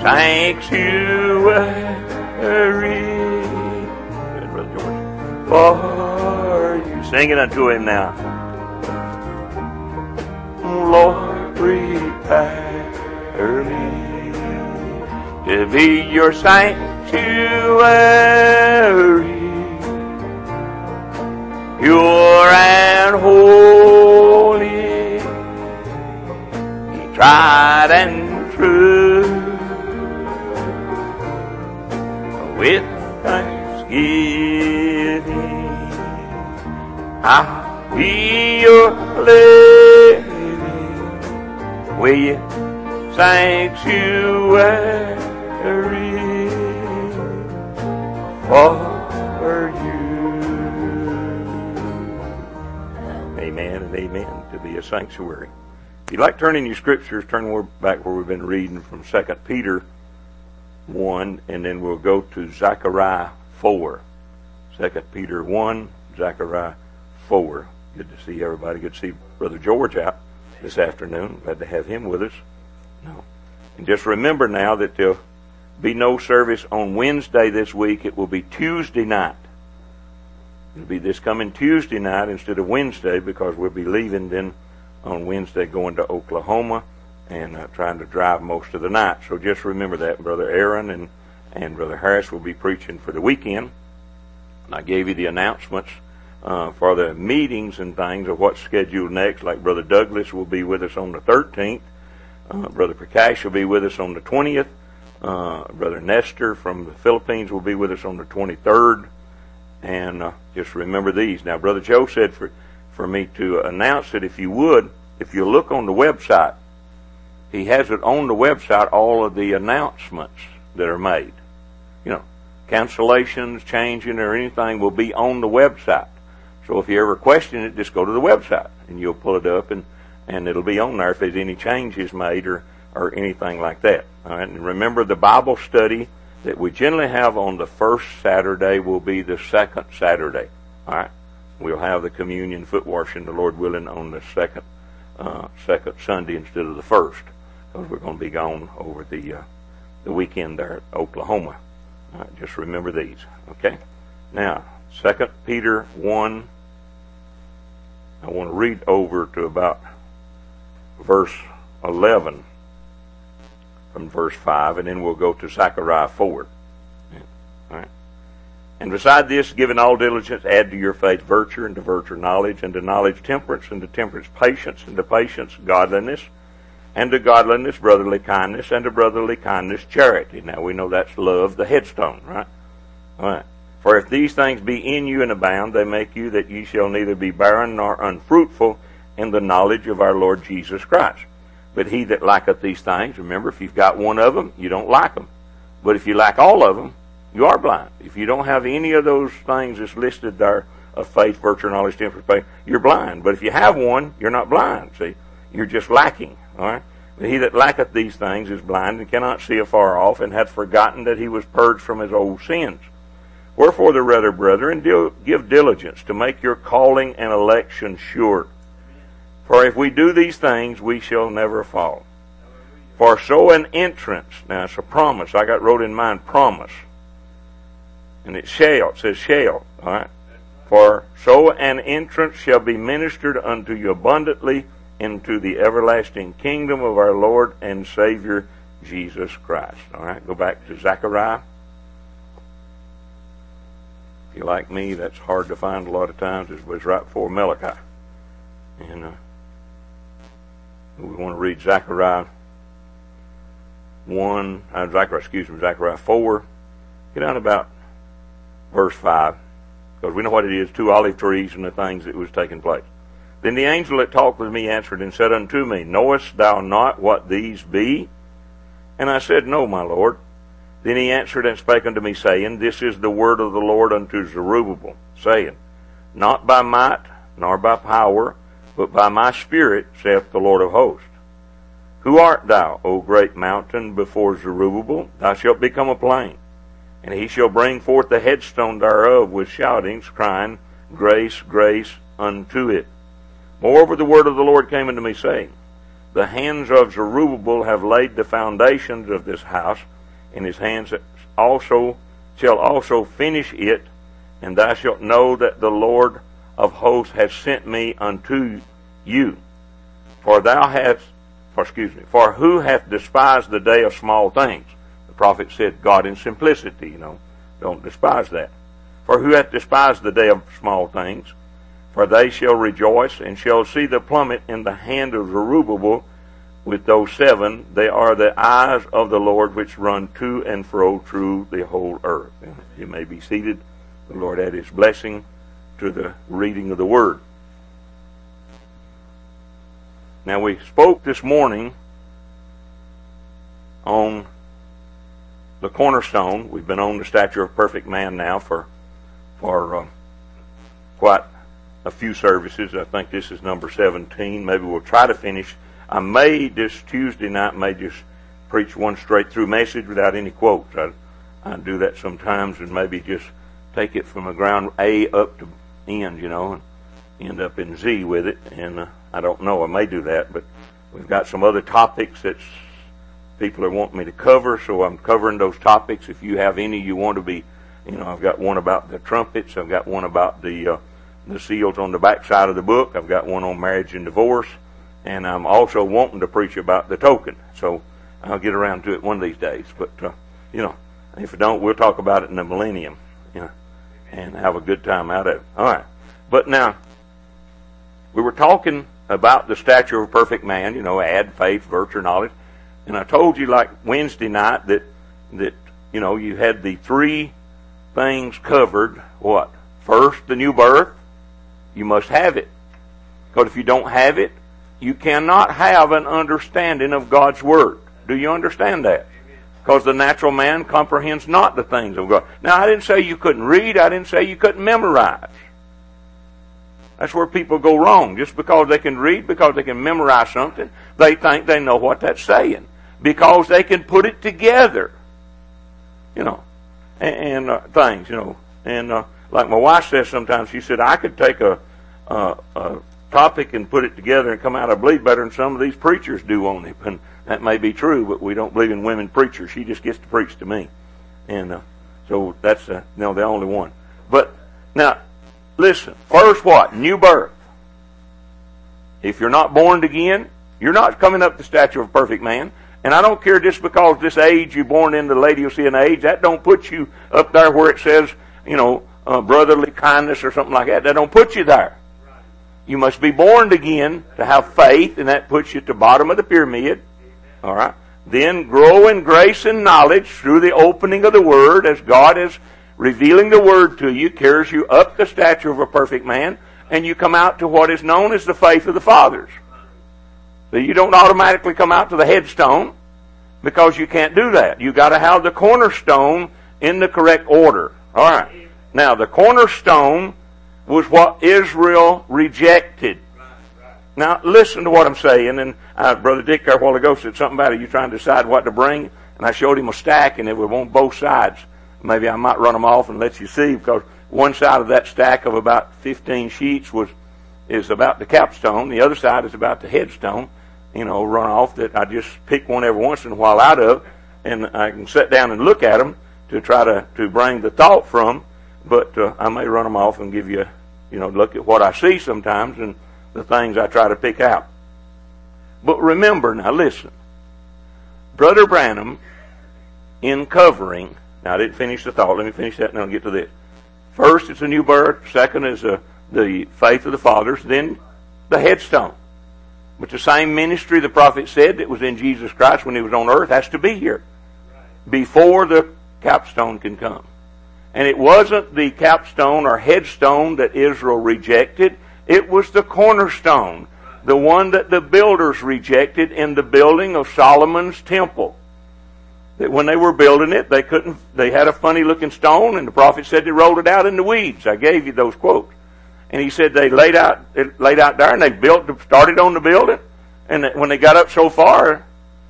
sanctuary. Good, Brother George. For you. Sing it unto him now. Lord, prepare me to be your sanctuary, pure and holy, tried and true, with thanksgiving I'll be your living, will you, sanctuary for you. Amen and amen. To be a sanctuary. If you'd like to turn in your scriptures, turn back where we've been reading from 2 Peter 1, and then we'll go to Zechariah 4. 2 Peter 1, Zechariah 4. Good to see everybody. Good to see Brother George out this afternoon. Glad to have him with us. No. And just remember now that there'll be no service on Wednesday this week. It will be Tuesday night. It'll be this coming Tuesday night instead of Wednesday, because we'll be leaving then on Wednesday going to Oklahoma and trying to drive most of the night. So just remember that. Brother Aaron and Brother Harris will be preaching for the weekend. And I gave you the announcements for the meetings and things of what's scheduled next. Like Brother Douglas will be with us on the 13th. Brother Prakash will be with us on the 20th. Brother Nestor from the Philippines will be with us on the 23rd. And just remember these. Now, Brother Joe said for me to announce it, if you would, if you look on the website, he has it on the website, all of the announcements that are made. You know, cancellations, changing, or anything will be on the website. So if you ever question it, just go to the website, and you'll pull it up, and it'll be on there if there's any changes made or anything like that. All right? And remember, the Bible study that we generally have on the first Saturday will be the second Saturday. All right? We'll have the communion foot washing, the Lord willing, on the second Sunday instead of the first, because we're going to be gone over the weekend there at Oklahoma. All right? Just remember these. Okay? Now, 2 Peter 1, I want to read over to about verse 11 from verse 5, and then we'll go to Zechariah 4. All right. And beside this, giving all diligence, add to your faith virtue, and to virtue knowledge, and to knowledge temperance, and to temperance patience, and to patience godliness, and to godliness brotherly kindness, and to brotherly kindness charity. Now we know that's love, the headstone, right? All right. For if these things be in you and abound, they make you that ye shall neither be barren nor unfruitful in the knowledge of our Lord Jesus Christ. But he that lacketh these things, remember, if you've got one of them, you don't like them. But if you lack all of them, you are blind. If you don't have any of those things that's listed there, of faith, virtue, knowledge, temperance, patience, you're blind. But if you have one, you're not blind, see? You're just lacking, all right? But he that lacketh these things is blind and cannot see afar off, and hath forgotten that he was purged from his old sins. Wherefore the rather, brethren, give diligence to make your calling and election sure. For if we do these things, we shall never fall. For so an entrance, now it's a promise, I got wrote in mind promise. And it says shall, alright? For so an entrance shall be ministered unto you abundantly into the everlasting kingdom of our Lord and Savior Jesus Christ. Alright, go back to Zechariah. If you're like me, that's hard to find a lot of times. It was right before Malachi. And we want to read Zechariah 4. Get down about verse 5. Because we know what it is, 2 olive trees and the things that was taking place. Then the angel that talked with me answered and said unto me, Knowest thou not what these be? And I said, No, my Lord. Then he answered and spake unto me, saying, This is the word of the Lord unto Zerubbabel, saying, Not by might, nor by power, but by my Spirit, saith the Lord of hosts. Who art thou, O great mountain, before Zerubbabel? Thou shalt become a plain. And he shall bring forth the headstone thereof with shoutings, crying, Grace, grace unto it. Moreover, the word of the Lord came unto me, saying, The hands of Zerubbabel have laid the foundations of this house, and his hands shall also finish it, and thou shalt know that the Lord of hosts has sent me unto you. For who hath despised the day of small things? The prophet said, God in simplicity, don't despise that. For who hath despised the day of small things? For they shall rejoice, and shall see the plummet in the hand of Zerubbabel with those 7. They are the eyes of the Lord which run to and fro through the whole earth. You may be seated. The Lord add his blessing to the reading of the Word. Now, we spoke this morning on the cornerstone. We've been on the stature of perfect man now for quite a few services. I think this is number 17. Maybe we'll try to finish. I may this Tuesday night just preach one straight through message without any quotes. I do that sometimes, and maybe just take it from the ground A up to end, and end up in Z with it. And I don't know. I may do that, but we've got some other topics that people are wanting me to cover, so I'm covering those topics. If you have any you want to be, I've got one about the trumpets. I've got one about the seals on the back side of the book. I've got one on marriage and divorce. And I'm also wanting to preach about the token. So I'll get around to it one of these days. But, if I don't, we'll talk about it in the millennium, and have a good time out of it. All right. But now, we were talking about the stature of a perfect man, add faith, virtue, knowledge. And I told you, like Wednesday night, that you had the 3 things covered. What? First, the new birth. You must have it. Because if you don't have it, you cannot have an understanding of God's Word. Do you understand that? Because the natural man comprehends not the things of God. Now, I didn't say you couldn't read. I didn't say you couldn't memorize. That's where people go wrong. Just because they can read, because they can memorize something, they think they know what that's saying. Because they can put it together. And things, And like my wife says sometimes, she said, I could take a topic and put it together and come out, I believe, better than some of these preachers do on it. And that may be true, but we don't believe in women preachers. She just gets to preach to me. And so that's the only one. But now, listen. First what? New birth. If you're not born again, you're not coming up to the stature of a perfect man. And I don't care just because this age you're born into the Laodicean age, that don't put you up there where it says, brotherly kindness or something like that. That don't put you there. You must be born again to have faith, and that puts you at the bottom of the pyramid. All right. Then grow in grace and knowledge through the opening of the Word, as God is revealing the Word to you, carries you up the stature of a perfect man, and you come out to what is known as the faith of the fathers. So you don't automatically come out to the headstone, because you can't do that. You got to have the cornerstone in the correct order. All right. Now, the cornerstone was what Israel rejected. Now, listen to what I'm saying. And Brother Dick there a while ago said something about it. You trying to decide what to bring? And I showed him a stack, and it was on both sides. Maybe I might run them off and let you see, because one side of that stack of about 15 sheets is about the capstone. The other side is about the headstone. Run off that I just pick one every once in a while out of, and I can sit down and look at them to try to bring the thought from. But I may run them off and give you, look at what I see sometimes and the things I try to pick out. But remember, now listen, Brother Branham, in covering, now I didn't finish the thought, let me finish that and then I'll get to this. First, it's a new birth. Second is the faith of the fathers. Then the headstone. But the same ministry the prophet said that was in Jesus Christ when he was on earth has to be here before the capstone can come. And it wasn't the capstone or headstone that Israel rejected. It was the cornerstone, the one that the builders rejected in the building of Solomon's temple. That when they were building it, they had a funny looking stone, and the prophet said they rolled it out in the weeds. I gave you those quotes. And he said they laid out there, and they started on the building. And when they got up so far,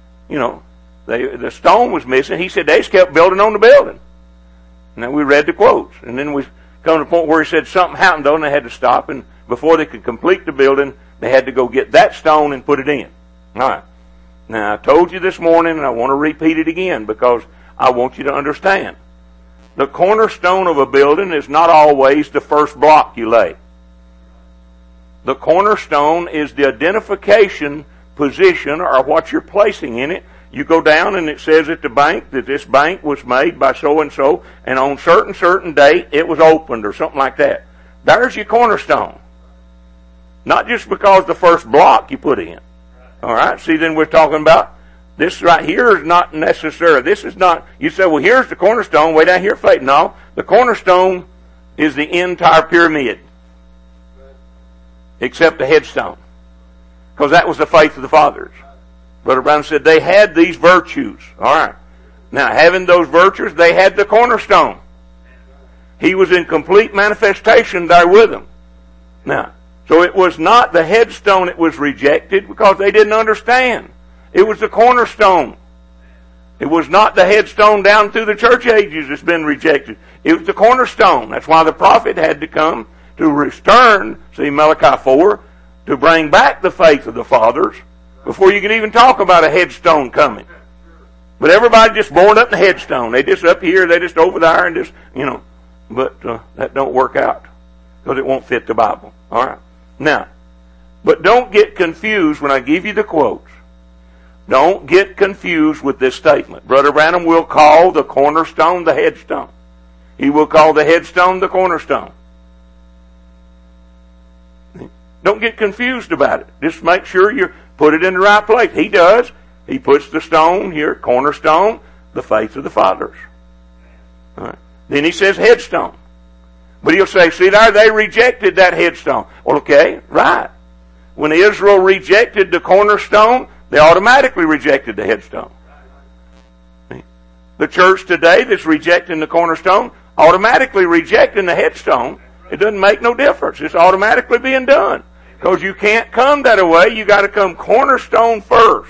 the stone was missing. He said they just kept building on the building. And then we read the quotes. And then we come to the point where he said something happened, though, and they had to stop. And before they could complete the building, they had to go get that stone and put it in. All right. Now, I told you this morning, and I want to repeat it again, because I want you to understand. The cornerstone of a building is not always the first block you lay. The cornerstone is the identification position or what you're placing in it. You go down and it says at the bank that this bank was made by so-and-so, and on certain date it was opened or something like that. There's your cornerstone. Not just because the first block you put in. All right? See, then we're talking about this right here is not necessary. This is not, you say, well, here's the cornerstone way down here, faith. No, the cornerstone is the entire pyramid. Except the headstone. Because that was the faith of the fathers. Brother Brown said they had these virtues. All right. Now, having those virtues, they had the cornerstone. He was in complete manifestation there with them. Now, so it was not the headstone that was rejected because they didn't understand. It was the cornerstone. It was not the headstone down through the church ages that's been rejected. It was the cornerstone. That's why the prophet had to come to return, see Malachi 4, to bring back the faith of the fathers before you can even talk about a headstone coming. But everybody just born up in the headstone. They just up here, they just over there, and just, But that don't work out because it won't fit the Bible. All right. Now, but don't get confused when I give you the quotes. Don't get confused with this statement. Brother Branham will call the cornerstone the headstone. He will call the headstone the cornerstone. Don't get confused about it. Just make sure you put it in the right place. He does. He puts the stone here, cornerstone, the faith of the fathers. All right. Then he says headstone. But he'll say, see there, they rejected that headstone. Well, okay, right. When Israel rejected the cornerstone, they automatically rejected the headstone. The church today that's rejecting the cornerstone, automatically rejecting the headstone. It doesn't make no difference. It's automatically being done. Because you can't come that way. You got to come cornerstone first.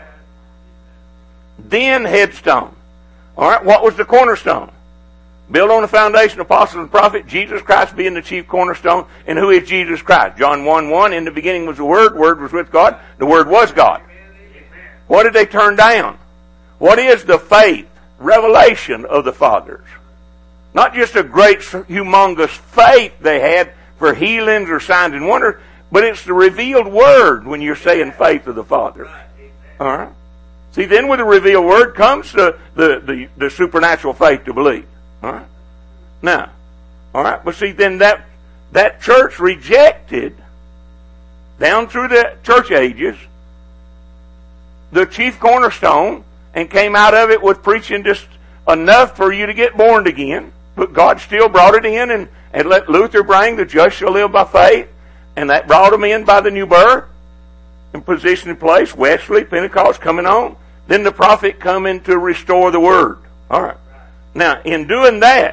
Then headstone. All right, what was the cornerstone? Built on the foundation of apostles and prophets, Jesus Christ being the chief cornerstone. And who is Jesus Christ? John 1:1, in the beginning was the Word was with God, the Word was God. What did they turn down? What is the faith, revelation of the fathers? Not just a great, humongous faith they had for healings or signs and wonders, but it's the revealed Word when you're saying faith of the fathers. All right? See, then with the revealed Word comes the supernatural faith to believe. All right? Now, all right, but see, then that church rejected, down through the church ages, the chief cornerstone, and came out of it with preaching just enough for you to get born again. But God still brought it in and let Luther bring the just shall live by faith. And that brought them in by the new birth and position in place. Wesley, Pentecost coming on. Then the prophet coming to restore the word. All right. Now, in doing that,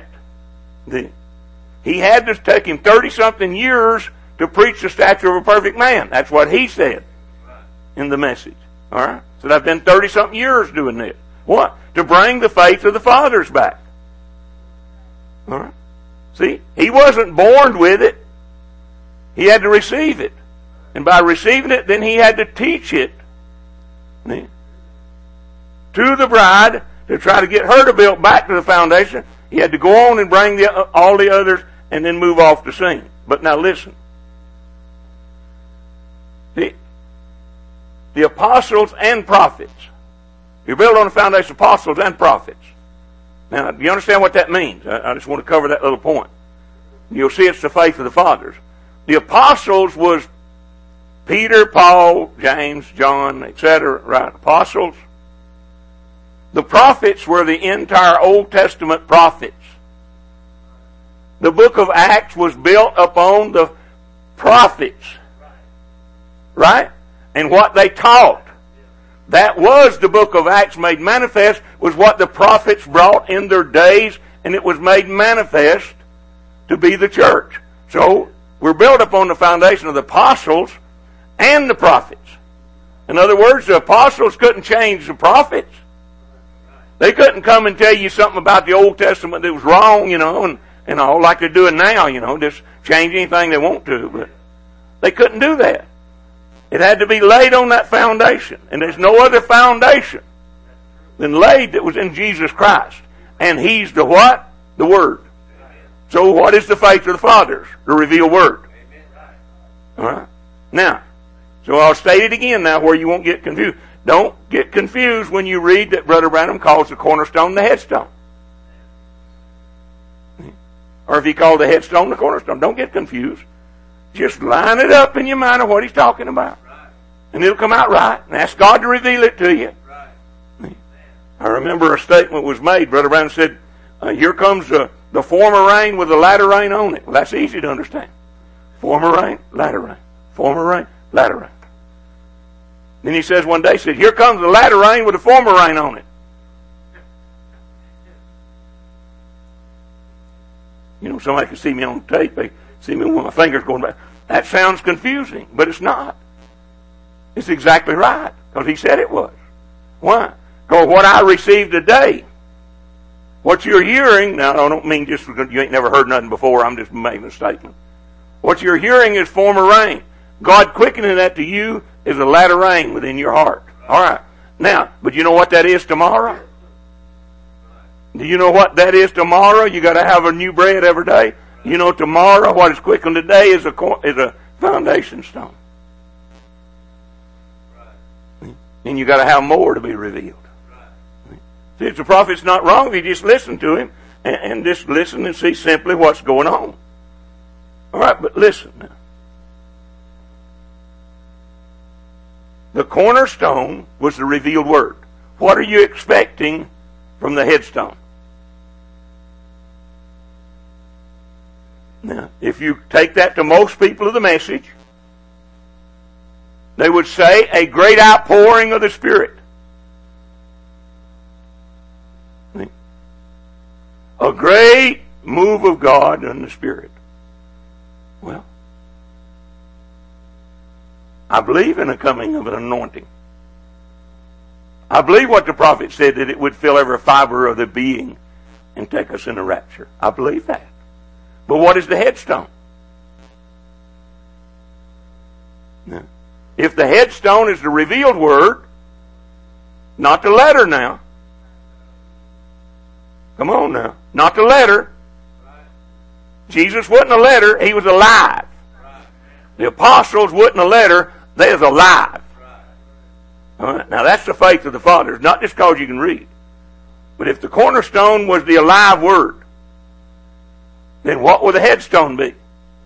he had to take him 30-something years to preach the stature of a perfect man. That's what he said in the message. All right. So I've been 30-something years doing this. What? To bring the faith of the fathers back. All right. See, he wasn't born with it. He had to receive it. And by receiving it, then he had to teach it to the bride to try to get her to build back to the foundation. He had to go on and bring all the others and then move off the scene. But now listen. The apostles and prophets. You're built on the foundation of apostles and prophets. Now, do you understand what that means? I just want to cover that little point. You'll see it's the faith of the fathers. The apostles was Peter, Paul, James, John, etc. Right? Apostles. The prophets were the entire Old Testament prophets. The book of Acts was built upon the prophets. Right? And what they taught. That was the book of Acts made manifest, was what the prophets brought in their days, and it was made manifest to be the church. So, we're built upon the foundation of the apostles and the prophets. In other words, the apostles couldn't change the prophets. They couldn't come and tell you something about the Old Testament that was wrong, and all like they're doing now, just change anything they want to. But they couldn't do that. It had to be laid on that foundation. And there's no other foundation than laid that was in Jesus Christ. And He's the what? The Word. So what is the faith of the fathers? The revealed Word. Alright? Now, so I'll state it again now where you won't get confused. Don't get confused when you read that Brother Branham calls the cornerstone the headstone. Or if he called the headstone the cornerstone. Don't get confused. Just line it up in your mind of what he's talking about. And it'll come out right. And ask God to reveal it to you. I remember a statement was made. Brother Branham said, here comes the former rain with the latter rain on it. Well, that's easy to understand. Former rain, latter rain. Former rain, latter rain. Then he says one day, he said, here comes the latter rain with the former rain on it. You know, somebody can see me on tape. They see me with my fingers going back. That sounds confusing, but it's not. It's exactly right, because he said it was. Why? Because what I received today, what you're hearing, now I don't mean just because you ain't never heard nothing before, I'm just making a statement. What you're hearing is former rain. God quickening that to you is a latter rain within your heart. Alright. Now, but you know what that is tomorrow? Do you know what that is tomorrow? You got to have a new bread every day. You know tomorrow what is quickened today is a foundation stone. And you got to have more to be revealed. See, if the prophet's not wrong if you just listen to him and just listen and see simply what's going on. Alright, but listen now. The cornerstone was the revealed Word. What are you expecting from the headstone? Now, if you take that to most people of the message, they would say a great outpouring of the Spirit. A great move of God in the Spirit. Well, I believe in the coming of an anointing. I believe what the prophet said, that it would fill every fiber of the being and take us in a rapture. I believe that. But what is the headstone? Now, if the headstone is the revealed Word, not the letter now. Come on now. Not the letter. Jesus wasn't a letter, He was alive. The apostles wasn't a letter, they was alive. All right. Now that's the faith of the fathers, not just because you can read. But if the cornerstone was the alive Word, then what would the headstone be?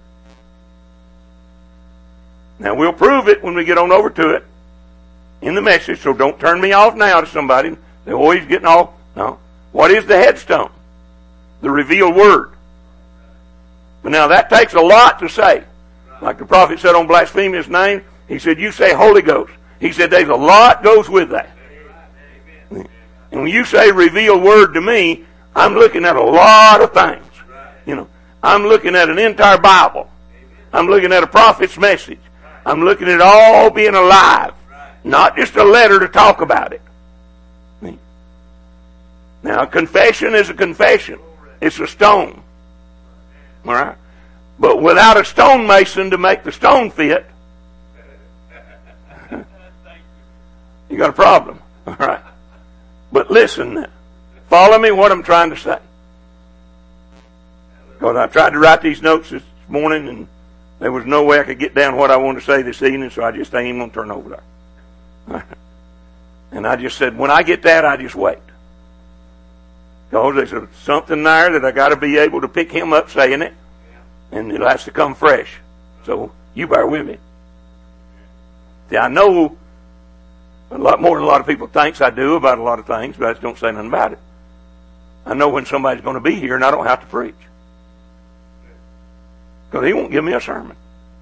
Now we'll prove it when we get on over to it in the message, so don't turn me off now to somebody. They're always getting off. No. What is the headstone? The revealed Word. But now that takes a lot to say. Like the prophet said on blasphemous name, he said, you say Holy Ghost. He said there's a lot goes with that. And when you say revealed Word to me, I'm looking at a lot of things. You know, I'm looking at an entire Bible. I'm looking at a prophet's message. I'm looking at it all being alive. Not just a letter to talk about it. Now, a confession is a confession. It's a stone. Alright? But without a stonemason to make the stone fit, you got a problem. Alright? But listen now. Follow me what I'm trying to say. Because I tried to write these notes this morning and there was no way I could get down what I wanted to say this evening, so I just ain't even going to turn over there. And I just said, when I get that, I just wait. Because there's something there that I got to be able to pick him up saying it, and it has to come fresh. So you bear with me. See, I know a lot more than a lot of people thinks I do about a lot of things, but I just don't say nothing about it. I know when somebody's going to be here, and I don't have to preach. Because he won't give me a sermon.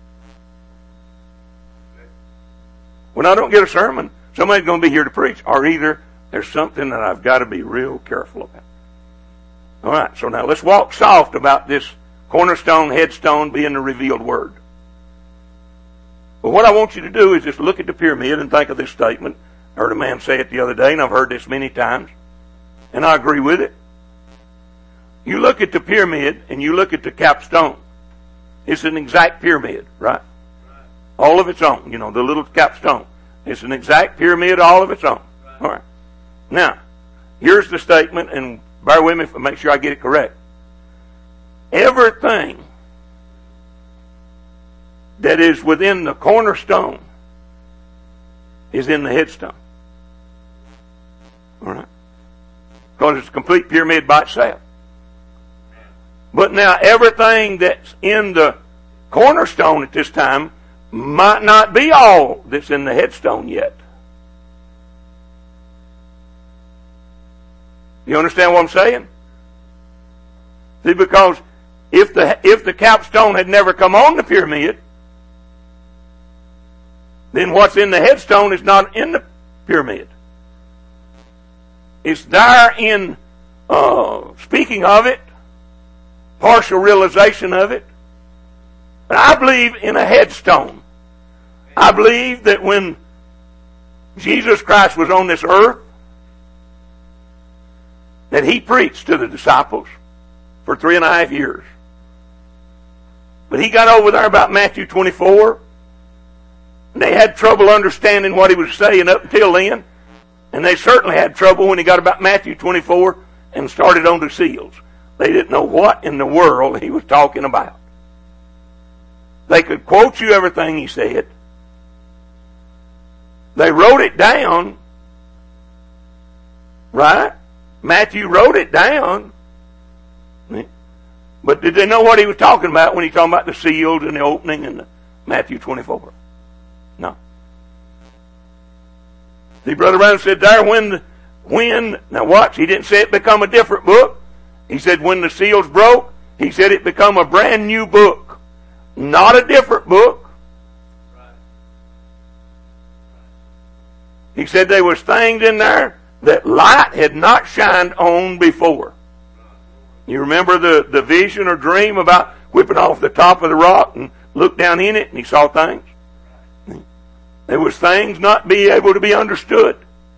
When I don't get a sermon, somebody's going to be here to preach. Or either there's something that I've got to be real careful about. Alright, so now let's walk soft about this cornerstone, headstone being the revealed Word. But what I want you to do is just look at the pyramid and think of this statement. I heard a man say it the other day, and I've heard this many times. And I agree with it. You look at the pyramid and you look at the capstone. It's an exact pyramid, right? All of its own, the little capstone. It's an exact pyramid all of its own. Alright. Now, Here's the statement, and bear with me to make sure I get it correct. Everything that is within the cornerstone is in the headstone. All right? Because it's a complete pyramid by itself. But now everything that's in the cornerstone at this time might not be all that's in the headstone yet. You understand what I'm saying? See, because if the capstone had never come on the pyramid, then what's in the headstone is not in the pyramid. It's there in speaking of it, partial realization of it. But I believe in a headstone. I believe that when Jesus Christ was on this earth, that He preached to the disciples for 3.5 years. But He got over there about Matthew 24, and they had trouble understanding what He was saying up until then. And they certainly had trouble when He got about Matthew 24 and started on the seals. They didn't know what in the world He was talking about. They could quote you everything He said. They wrote it down. Right? Matthew wrote it down. But did they know what He was talking about when He talking about the seals and the opening in Matthew 24? No. See, Brother Branham said there when, now watch, he didn't say it become a different book. He said when the seals broke, he said it become a brand new book. Not a different book. He said there was things in there that light had not shined on before. You remember the vision or dream about whipping off the top of the rock and looked down in it and he saw things? There was things not be able to be understood.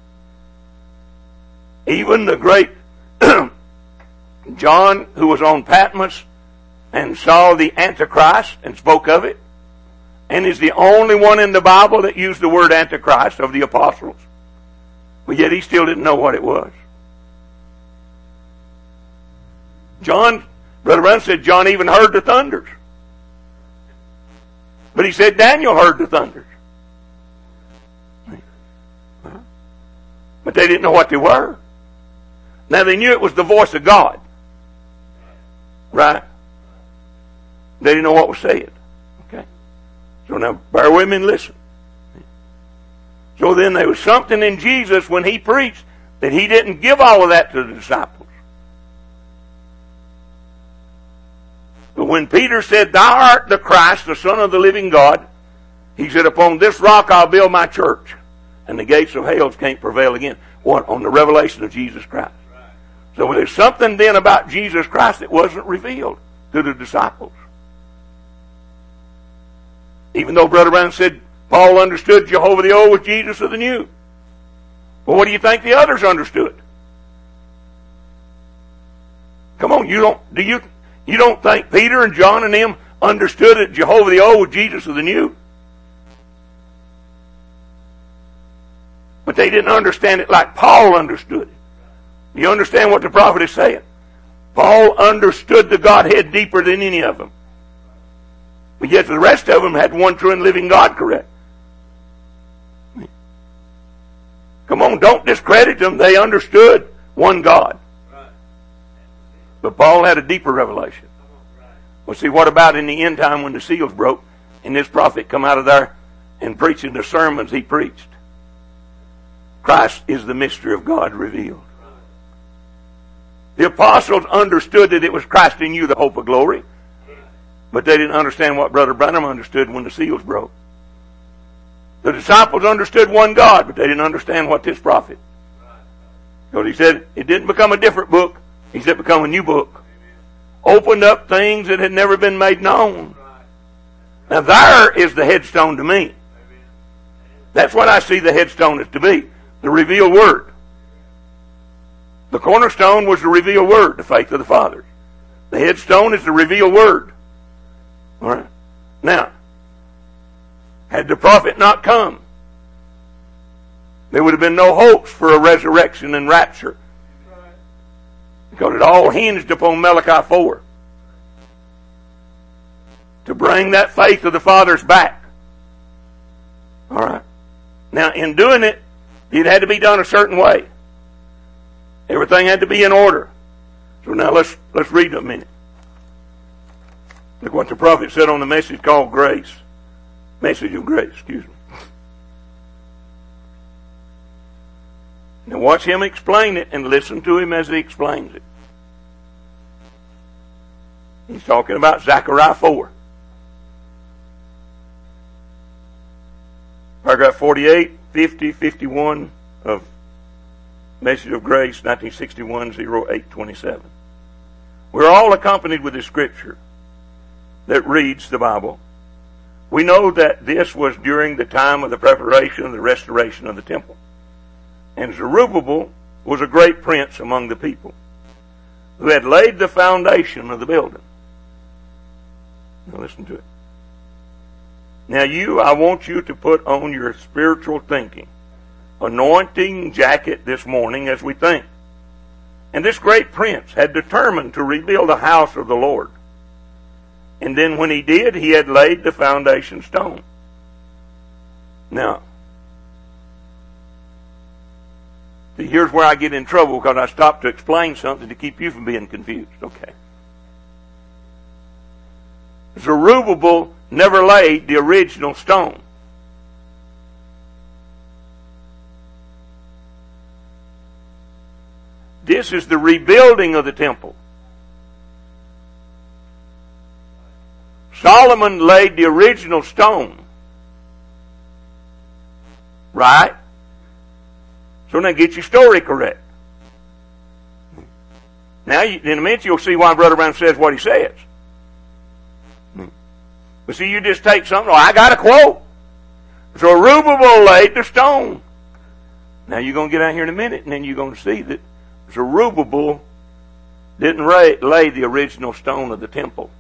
Even the great John, who was on Patmos and saw the Antichrist and spoke of it, and is the only one in the Bible that used the word Antichrist of the apostles. But yet he still didn't know what it was. John, Brother Branham said John even heard the thunders. But he said Daniel heard the thunders. But they didn't know what they were. Now they knew it was the voice of God. Right? They didn't know what was said. Okay? So now bear with me and listen. So then there was something in Jesus when He preached that He didn't give all of that to the disciples. But when Peter said, "Thou art the Christ, the Son of the living God," He said, "Upon this rock I'll build my church, and the gates of hell can't prevail again." What? On the revelation of Jesus Christ. So there's something then about Jesus Christ that wasn't revealed to the disciples. Even though Brother Branham said Paul understood Jehovah the Old was Jesus of the New. Well, what do you think the others understood? Come on, you don't think Peter and John and them understood that Jehovah the Old was Jesus of the New? But they didn't understand it like Paul understood it. Do you understand what the prophet is saying? Paul understood the Godhead deeper than any of them. But yet the rest of them had one true and living God, correct? Come on, don't discredit them. They understood one God. But Paul had a deeper revelation. Well, see, what about in the end time when the seals broke and this prophet come out of there and preaching the sermons he preached? Christ is the mystery of God revealed. The apostles understood that it was Christ in you, the hope of glory. But they didn't understand what Brother Branham understood when the seals broke. The disciples understood one God, but they didn't understand what this prophet. Because he said it didn't become a different book. He said it become a new book. Opened up things that had never been made known. Now there is the headstone to me. That's what I see the headstone is to be. The revealed Word. The cornerstone was the revealed Word, the faith of the fathers. The headstone is the revealed Word. All right. Now, had the prophet not come, there would have been no hopes for a resurrection and rapture Because it all hinged upon Malachi 4. To bring that faith of the fathers back. All right. Now, in doing it, it had to be done a certain way. Everything had to be in order. So now let's read a minute. Look what the prophet said on the message called Grace. Message of Grace, excuse me. Now watch him explain it and listen to him as he explains it. He's talking about Zechariah 4. Paragraph 48, 50, 51 of Message of Grace, 1961-08-27. We're all accompanied with the scripture that reads the Bible. We know that this was during the time of the preparation and the restoration of the temple. And Zerubbabel was a great prince among the people who had laid the foundation of the building. Now listen to it. Now I want you to put on your spiritual thinking, anointing jacket this morning as we think. And this great prince had determined to rebuild the house of the Lord. And then when he did, he had laid the foundation stone. Now, see, here's where I get in trouble because I stopped to explain something to keep you from being confused. Okay. Zerubbabel never laid the original stone. This is the rebuilding of the temple. Solomon laid the original stone. Right? So now get your story correct. Now, in a minute, you'll see why Brother Brown says what he says. But see, you just take something, I got a quote. Zerubbabel laid the stone. Now you're going to get out here in a minute, and then you're going to see that Zerubbabel didn't lay the original stone of the temple.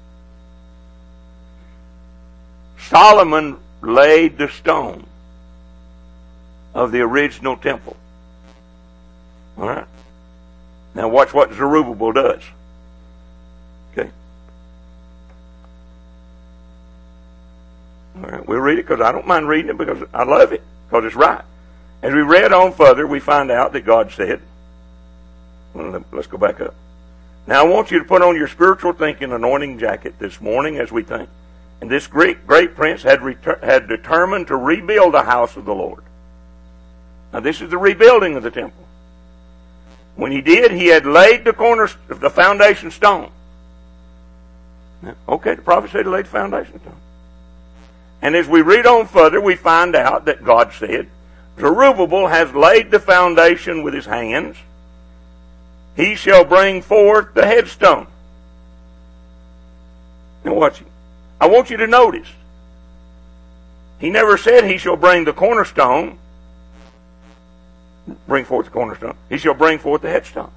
Solomon laid the stone of the original temple. All right? Now watch what Zerubbabel does. Okay? All right, we'll read it because I don't mind reading it because I love it, because it's right. As we read on further, we find out that God said, well, let's go back up. Now I want you to put on your spiritual thinking anointing jacket this morning as we think. And this great prince had determined to rebuild the house of the Lord. Now this is the rebuilding of the temple. When he did, he had laid the foundation stone. Now, okay, the prophet said he laid the foundation stone. And as we read on further, we find out that God said, Zerubbabel has laid the foundation with his hands. He shall bring forth the headstone. Now watch it. I want you to notice. He never said he shall bring the cornerstone. Bring forth the cornerstone. He shall bring forth the headstone.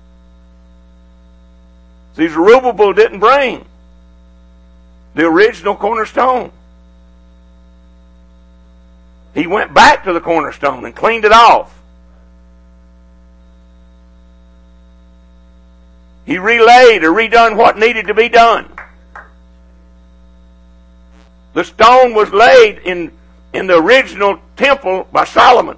See, Zerubbabel didn't bring the original cornerstone. He went back to the cornerstone and cleaned it off. He relayed or redone what needed to be done. The stone was laid in the original temple by Solomon,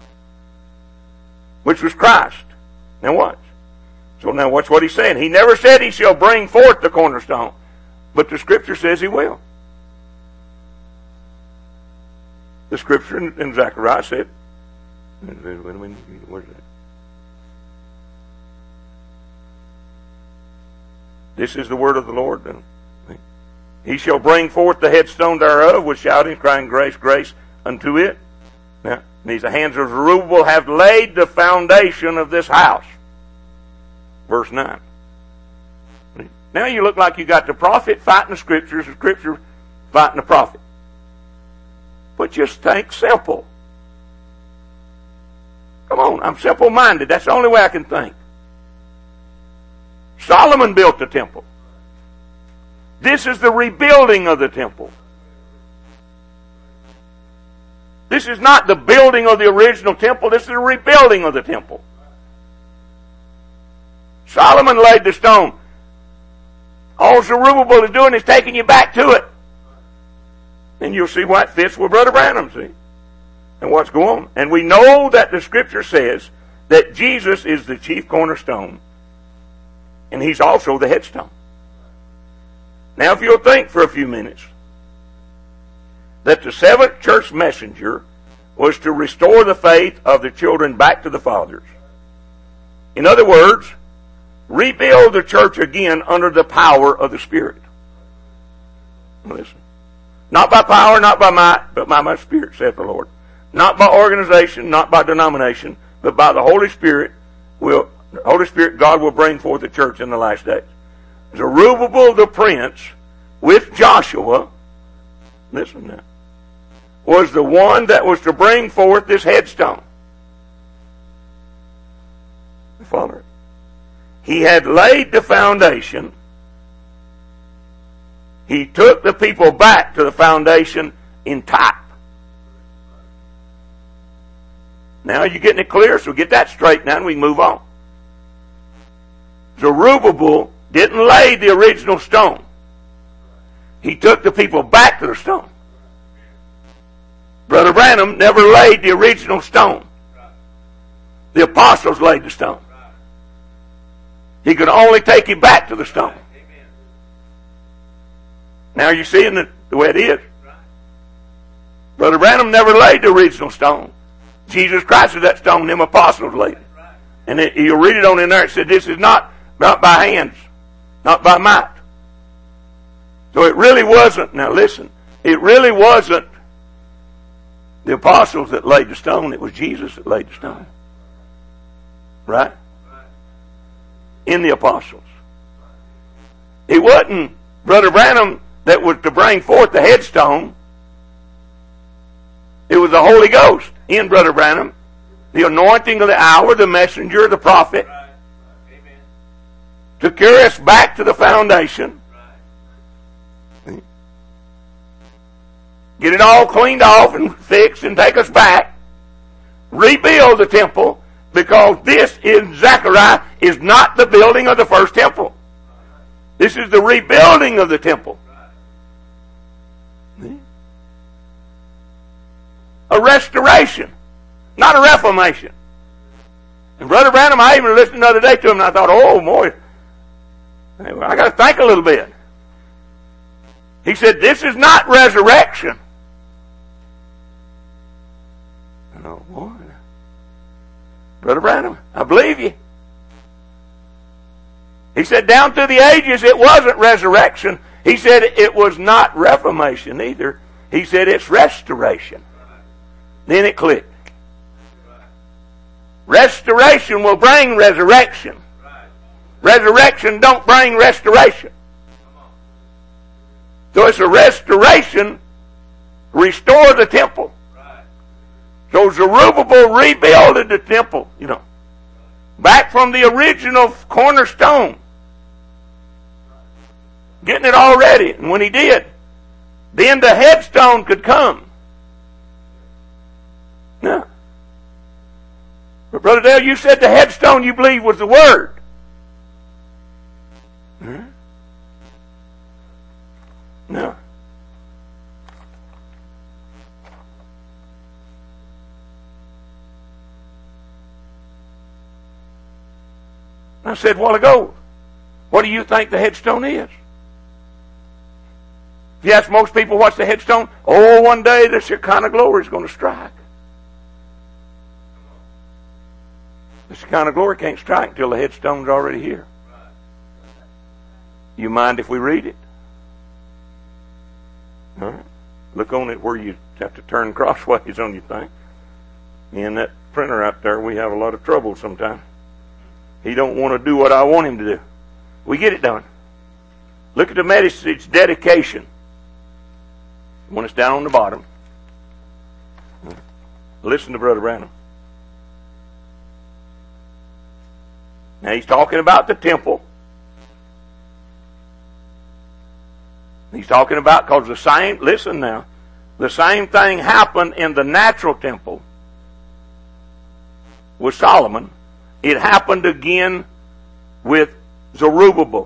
which was Christ. Now watch. So now watch what he's saying. He never said he shall bring forth the cornerstone, but the scripture says he will. The scripture in Zechariah said, where's that? This is the word of the Lord. He shall bring forth the headstone thereof with shoutings, crying, grace, grace unto it. Now, these hands of Zerubbabel have laid the foundation of this house. Verse 9. Now you look like you got the prophet fighting the scriptures fighting the prophet. But just think simple. Come on, I'm simple-minded. That's the only way I can think. Solomon built the temple. This is the rebuilding of the temple. This is not the building of the original temple. This is the rebuilding of the temple. Solomon laid the stone. All Zerubbabel is doing is taking you back to it. And you'll see why it fits with Brother Branham, see? And what's going on. And we know that the Scripture says that Jesus is the chief cornerstone. And He's also the headstone. Now if you'll think for a few minutes that the seventh church messenger was to restore the faith of the children back to the fathers. In other words, rebuild the church again under the power of the Spirit. Listen. Not by power, not by might, but by my Spirit, saith the Lord. Not by organization, not by denomination, but by the Holy Spirit. God will bring forth the church in the last days. Zerubbabel the prince with Joshua, listen now, was the one that was to bring forth this headstone. Follow it. He had laid the foundation. He took the people back to the foundation in type. Now you're getting it clear, so get that straight now and we can move on. Zerubbabel didn't lay the original stone. He took the people back to the stone. Brother Branham never laid the original stone. The apostles laid the stone. He could only take you back to the stone. Now you're seeing the way it is. Brother Branham never laid the original stone. Jesus Christ is that stone, them apostles laid it. And you'll read it on in there, it said this is not by hands, not by might. So it really wasn't, now listen, it really wasn't the apostles that laid the stone, it was Jesus that laid the stone. Right? In the apostles. It wasn't Brother Branham that was to bring forth the headstone. It was the Holy Ghost in Brother Branham. The anointing of the hour, the messenger, the prophet. To carry us back to the foundation. Get it all cleaned off and fixed and take us back. Rebuild the temple. Because this in Zechariah is not the building of the first temple. This is the rebuilding of the temple. A restoration, not a reformation. And Brother Branham, I even listened the other day to him and I thought, oh boy, I got to think a little bit. He said, this is not resurrection. Oh boy. Brother Branham, I believe you. He said down through the ages it wasn't resurrection. He said it was not reformation either. He said it's restoration. Then it clicked. Restoration will bring resurrection. Resurrection don't bring restoration. So it's a restoration. Restore the temple. So Zerubbabel rebuilded the temple, back from the original cornerstone. Getting it all ready. And when he did, then the headstone could come. Now, but Brother Dale, you said the headstone you believe was the Word. No. I said a while ago, what do you think the headstone is? If you ask most people what's the headstone, one day the Shekinah glory is going to strike. The Shekinah glory can't strike until the headstone's already here. You mind if we read it? All right. Look on it where you have to turn crossways on your thing. In that printer out there, we have a lot of trouble sometimes. He don't want to do what I want him to do. We get it done. Look at the message dedication. When it's down on the bottom. Listen to Brother Branham. Now he's talking about the temple. He's talking about, because listen now, the same thing happened in the natural temple with Solomon. It happened again with Zerubbabel.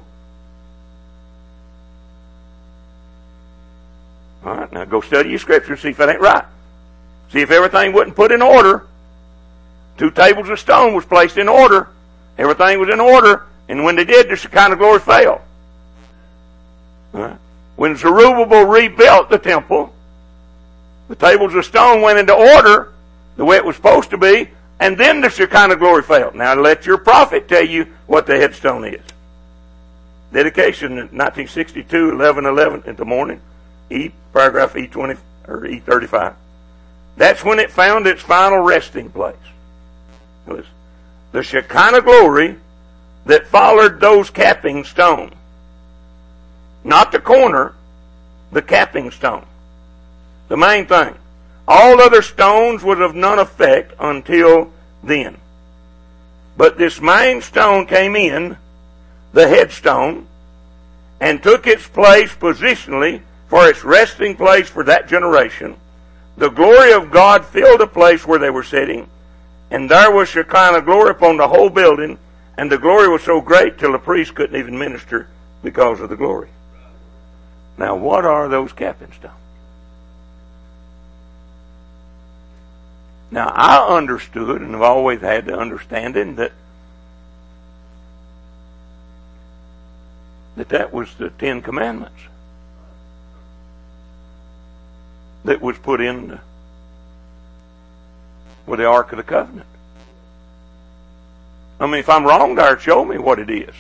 All right, now go study your scripture and see if that ain't right. See if everything wasn't put in order. 2 tables of stone was placed in order. Everything was in order. And when they did, the Shekinah glory fell. All right. When Zerubbabel rebuilt the temple, the tables of stone went into order the way it was supposed to be, and then the Shekinah glory fell. Now let your prophet tell you what the headstone is. Dedication in 1962, 11/11 in the morning. Paragraph E20 or E35. That's when it found its final resting place. Listen. The Shekinah glory that followed those capping stone. Not the corner, the capping stone. The main thing. All other stones was of none effect until then. But this main stone came in, the headstone, and took its place positionally for its resting place for that generation. The glory of God filled the place where they were sitting, and there was Shekinah glory upon the whole building, and the glory was so great till the priest couldn't even minister because of the glory. Now, what are those capping stones? Now, I understood, and have always had the understanding that was the 10 Commandments that was put in with the Ark of the Covenant. I mean, if I'm wrong there, show me what it is.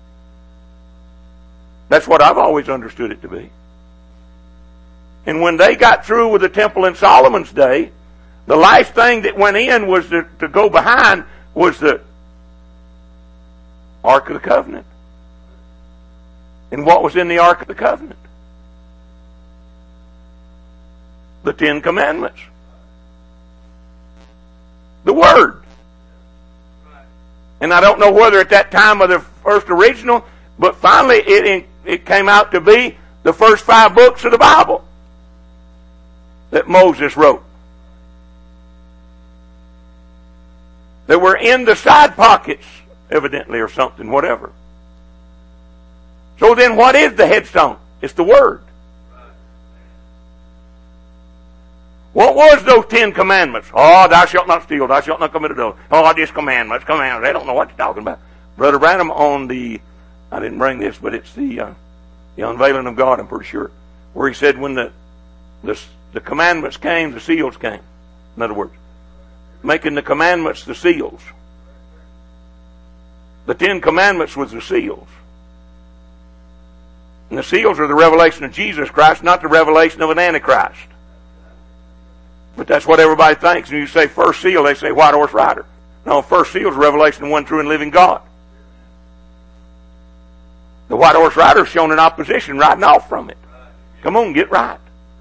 That's what I've always understood it to be. And when they got through with the temple in Solomon's day, the last thing that went in was to go behind was the Ark of the Covenant. And what was in the Ark of the Covenant? The 10 Commandments. The Word. And I don't know whether at that time of the first original, but finally it came out to be the first 5 books of the Bible that Moses wrote. That were in the side pockets, evidently, or something, whatever. So then what is the headstone? It's the Word. What was those 10 Commandments? Oh, thou shalt not steal, thou shalt not commit adultery. Oh, just commandments. They don't know what you're talking about. Brother Branham on I didn't bring this, but it's the unveiling of God, I'm pretty sure, where he said when the commandments came, the seals came. In other words, making the commandments the seals. The 10 Commandments was the seals. And the seals are the revelation of Jesus Christ, not the revelation of an Antichrist. But that's what everybody thinks. When you say first seal, they say white horse rider. No, first seal is a revelation of one true and living God. The white horse rider is shown in opposition, riding off from it. Come on, get right.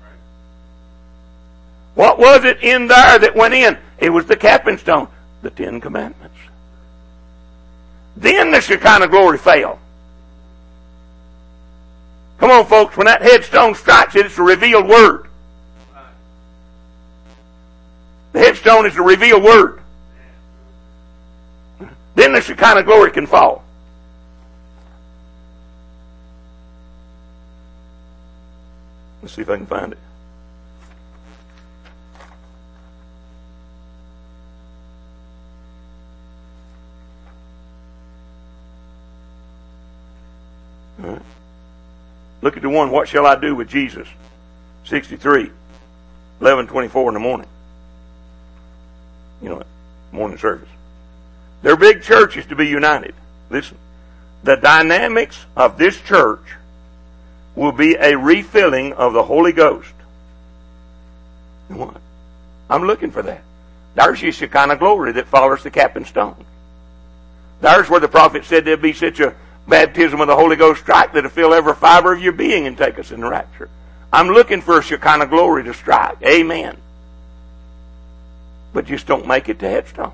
What was it in there that went in? It was the capping stone, the 10 Commandments. Then the Shekinah glory fell. Come on, folks, when that headstone strikes it, it's a revealed Word. The headstone is the revealed Word. Then the Shekinah glory can fall. Let's see if I can find it. All right. Look at the one, what shall I do with Jesus? 63, 11:24 in the morning. You know, morning service. Their big church is to be united. Listen, the dynamics of this church will be a refilling of the Holy Ghost. What? I'm looking for that. There's your Shekinah glory that follows the capping stone. There's where the prophet said there'd be such a baptism of the Holy Ghost strike that'll fill every fiber of your being and take us in the rapture. I'm looking for a Shekinah glory to strike. Amen. But just don't make it to headstone.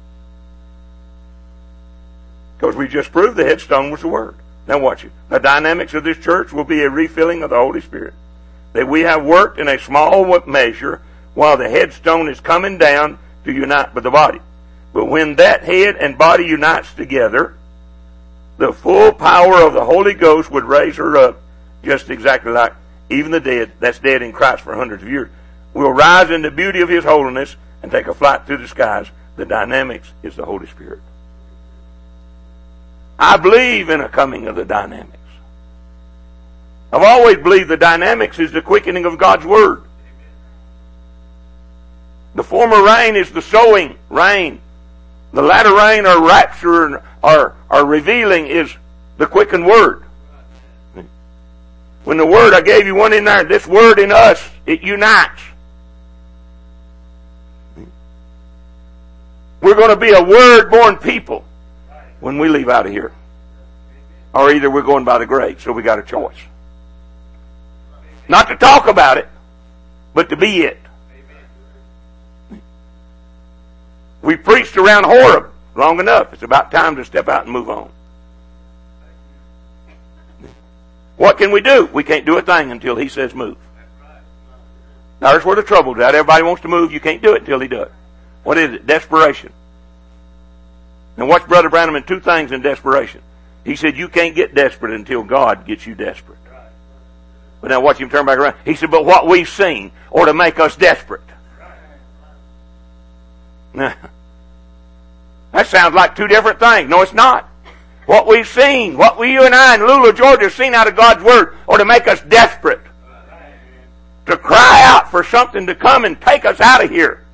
Because we just proved the headstone was the Word. Now watch it. The dynamics of this church will be a refilling of the Holy Spirit. That we have worked in a small measure while the headstone is coming down to unite with the body. But when that head and body unites together, the full power of the Holy Ghost would raise her up just exactly like even the dead, that's dead in Christ for hundreds of years, will rise in the beauty of His holiness and take a flight through the skies. The dynamics is the Holy Spirit. I believe in a coming of the dynamics. I've always believed the dynamics is the quickening of God's Word. The former rain is the sowing rain. The latter rain or rapture or revealing is the quickened Word. When the Word, I gave you one in there, this Word in us, it unites. We're going to be a Word-born people when we leave out of here. Or either we're going by the grave, so we got a choice. Not to talk about it, but to be it. We preached around Horeb long enough. It's about time to step out and move on. What can we do? We can't do a thing until He says move. Now there's where the trouble's at. Everybody wants to move. You can't do it until He does. What is it? Desperation. Now watch Brother Branham in two things in desperation. He said you can't get desperate until God gets you desperate. But now watch him turn back around. He said, but what we've seen ought to make us desperate. Now, that sounds like two different things. No, it's not. What we've seen, what you and I in Lula, Georgia have seen out of God's Word ought to make us desperate. To cry out for something to come and take us out of here.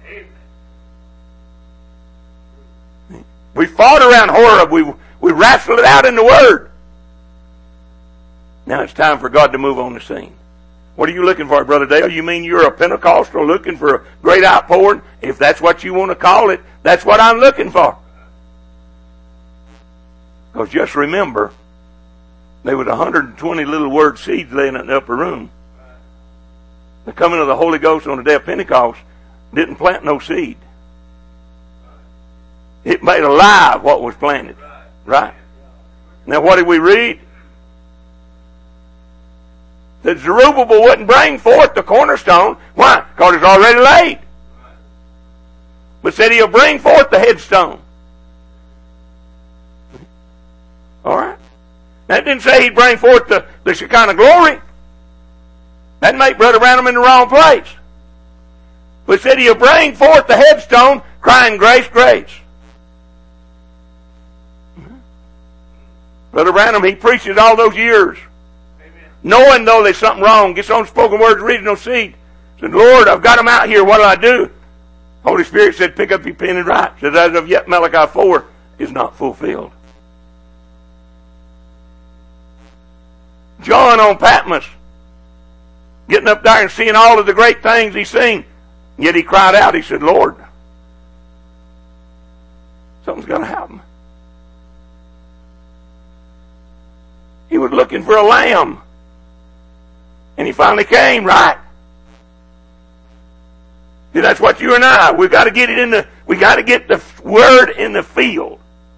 We fought around Horeb. We wrestled it out in the Word. Now it's time for God to move on the scene. What are you looking for, Brother Dale? You mean you're a Pentecostal looking for a great outpouring? If that's what you want to call it, that's what I'm looking for. Because just remember, there was 120 little word seeds laying in the upper room. The coming of the Holy Ghost on the day of Pentecost didn't plant no seed. It made alive what was planted. Right? Now what did we read? That Zerubbabel wouldn't bring forth the cornerstone. Why? Because it's already laid. But said he'll bring forth the headstone. Alright? That didn't say he'd bring forth the Shekinah glory. That'd make Brother Branham in the wrong place. But said he'll bring forth the headstone crying grace, grace. Brother Branham, he preaches all those years. Knowing though there's something wrong, gets on spoken words, reading no seed. Said, Lord, I've got them out here. What do I do? Holy Spirit said, pick up your pen and write. Said, as of yet, Malachi 4 is not fulfilled. John on Patmos, getting up there and seeing all of the great things he's seen. Yet he cried out, he said, Lord, something's going to happen. He was looking for a lamb. And he finally came, right? See, that's what you and I, we got to get it we got to get the Word in the field.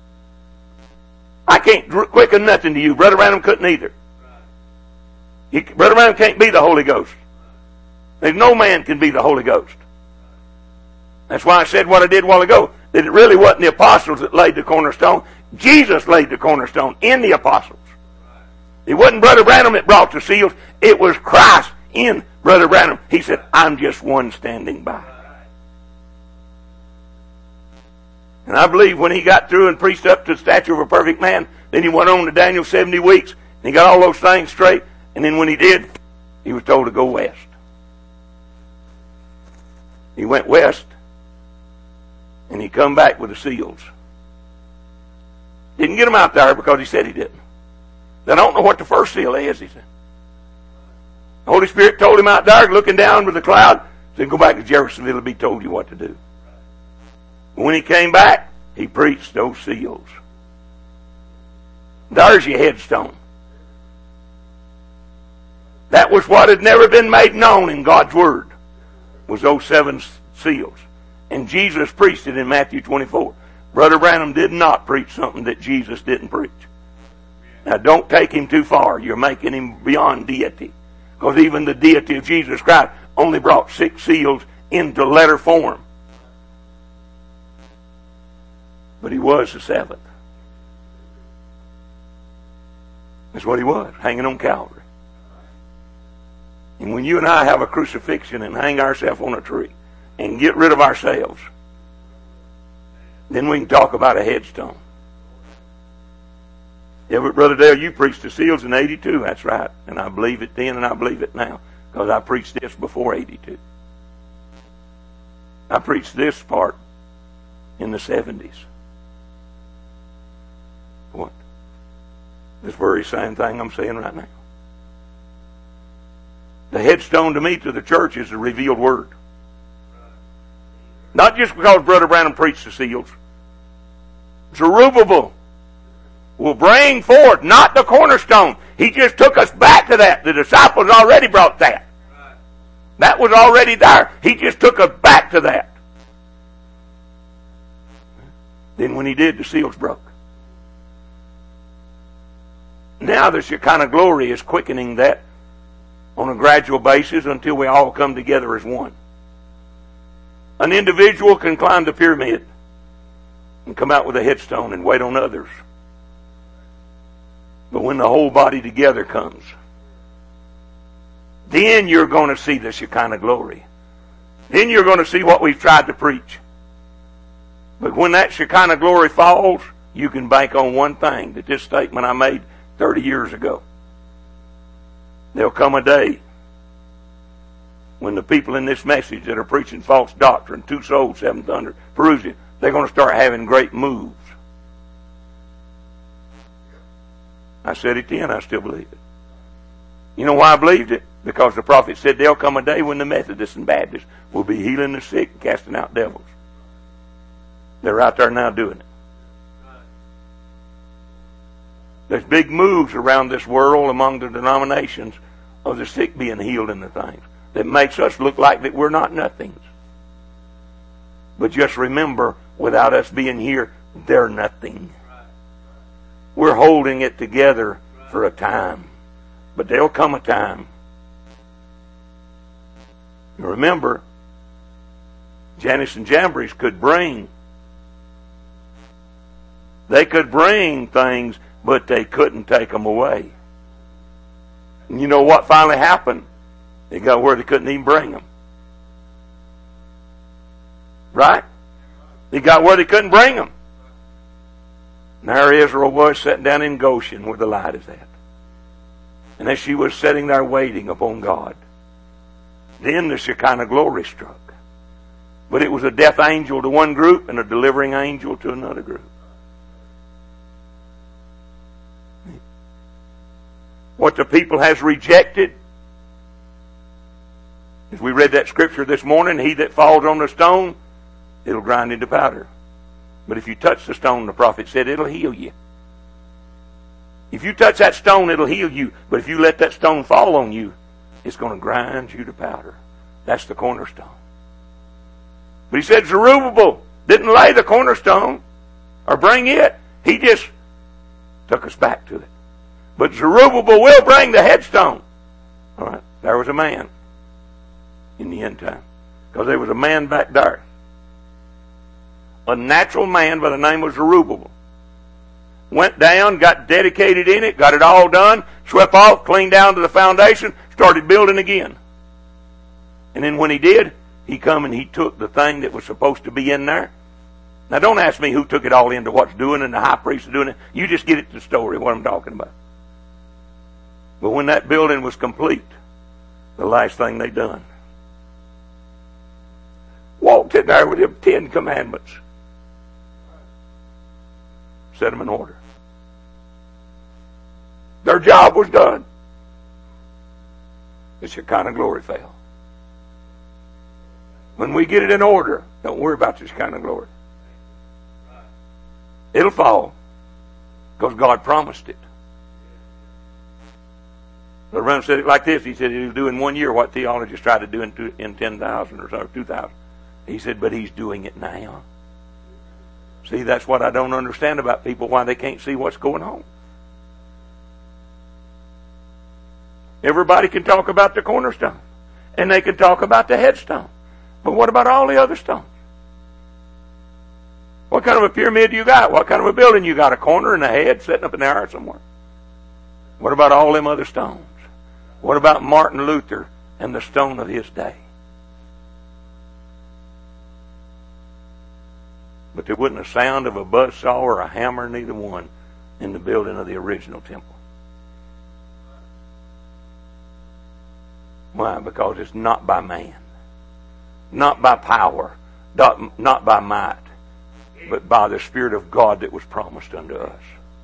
I can't quicken nothing to you. Brother Branham couldn't either. Brother Branham can't be the Holy Ghost. There's no man can be the Holy Ghost. That's why I said what I did a while ago, that it really wasn't the apostles that laid the cornerstone. Jesus laid the cornerstone in the apostles. It wasn't Brother Branham that brought the seals. It was Christ in Brother Branham. He said, I'm just one standing by. And I believe when he got through and preached up to the stature of a perfect man, then he went on to Daniel 70 weeks, and he got all those things straight. And then when he did, he was told to go west. He went west, and he come back with the seals. Didn't get them out there because he said he didn't. I don't know what the first seal is, he said. The Holy Spirit told him out there, looking down with the cloud, said, go back to Jeffersonville and be told you what to do. When he came back, he preached those seals. There's your headstone. That was what had never been made known in God's Word, was those 7 seals. And Jesus preached it in Matthew 24. Brother Branham did not preach something that Jesus didn't preach. Now don't take him too far. You're making him beyond deity. Because even the deity of Jesus Christ only brought 6 seals into letter form. But he was the 7th. That's what he was, hanging on Calvary. And when you and I have a crucifixion and hang ourselves on a tree and get rid of ourselves, then we can talk about a headstone. Yeah, but Brother Dale, you preached the seals in 82. That's right. And I believe it then and I believe it now. Because I preached this before 82. I preached this part in the 70s. What? This very same thing I'm saying right now. The headstone to me, to the church, is the revealed word. Not just because Brother Branham preached the seals. Zerubbabel will bring forth, not the cornerstone. He just took us back to that. The disciples already brought that. That was already there. He just took us back to that. Then when he did, the seals broke. Now the Shekinah glory is quickening that on a gradual basis until we all come together as one. An individual can climb the pyramid and come out with a headstone and wait on others. But when the whole body together comes, then you're going to see the Shekinah glory. Then you're going to see what we've tried to preach. But when that Shekinah glory falls, you can bank on one thing, that this statement I made 30 years ago. There'll come a day when the people in this message that are preaching false doctrine, 2 souls, 7 thunder, Perusia, they're going to start having great moves. I said it then, I still believe it. You know why I believed it? Because the prophet said there'll come a day when the Methodists and Baptists will be healing the sick and casting out devils. They're out there now doing it. There's big moves around this world among the denominations of the sick being healed and the things that makes us look like that we're not nothings. But just remember, without us being here, they're nothing. We're holding it together for a time. But there'll come a time. You remember, Jannes and Jambres could bring. They could bring things, but they couldn't take them away. And you know what finally happened? They got where they couldn't even bring them. Right? They got where they couldn't bring them. And there Israel was sitting down in Goshen where the light is at. And as she was sitting there waiting upon God, then the Shekinah glory struck. But it was a death angel to one group and a delivering angel to another group. What the people has rejected, as we read that scripture this morning, he that falls on the stone, it'll grind into powder. But if you touch the stone, the prophet said, it'll heal you. If you touch that stone, it'll heal you. But if you let that stone fall on you, it's going to grind you to powder. That's the cornerstone. But he said Zerubbabel didn't lay the cornerstone or bring it. He just took us back to it. But Zerubbabel will bring the headstone. All right, there was a man in the end time. Because there was a man back there. A natural man by the name of Zerubbabel. Went down, got dedicated in it, got it all done, swept off, cleaned down to the foundation, started building again. And then when he did, he come and he took the thing that was supposed to be in there. Now don't ask me who took it all into what's doing and the high priest is doing it. You just get it to the story, what I'm talking about. But when that building was complete, the last thing they done, walked in there with them 10 commandments. Set them in order. Their job was done. The Shekinah glory fell. When we get it in order, don't worry about the Shekinah glory. It'll fall because God promised it. Brother Branham said it like this. He said he'll do in 1 year what theologists try to do in 10,000 or so, 2,000. He said, but he's doing it now. See, that's what I don't understand about people, why they can't see what's going on. Everybody can talk about the cornerstone. And they can talk about the headstone. But what about all the other stones? What kind of a pyramid you got? What kind of a building you got? A corner and a head sitting up in the air somewhere? What about all them other stones? What about Martin Luther and the stone of his day? But there wasn't a sound of a buzzsaw or a hammer, neither one, in the building of the original temple. Why? Because it's not by man, not by power, not by might, but by the Spirit of God that was promised unto us.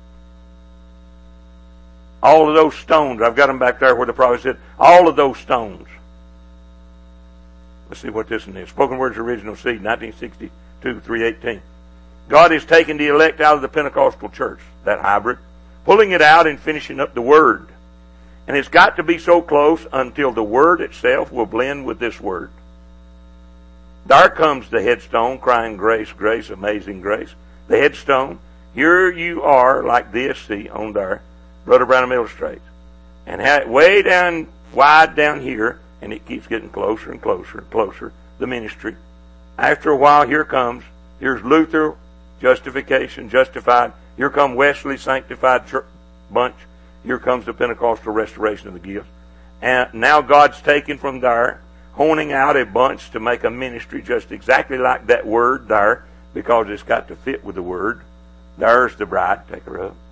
All of those stones, I've got them back there where the prophet said, all of those stones. Let's see what this one is. Spoken Words Original Seed, 1962, 318. God is taking the elect out of the Pentecostal church, that hybrid, pulling it out and finishing up the Word. And it's got to be so close until the Word itself will blend with this Word. There comes the headstone crying, grace, grace, amazing grace. The headstone. Here you are like this, see, on there. Brother Branham illustrates. And way down, wide down here, and it keeps getting closer and closer and closer, the ministry. After a while, here's Luther, justification, justified. Here come Wesley, sanctified bunch. Here comes the Pentecostal restoration of the gifts. And now God's taken from there, honing out a bunch to make a ministry just exactly like that word there, because it's got to fit with the word. There's the bride. Take her up.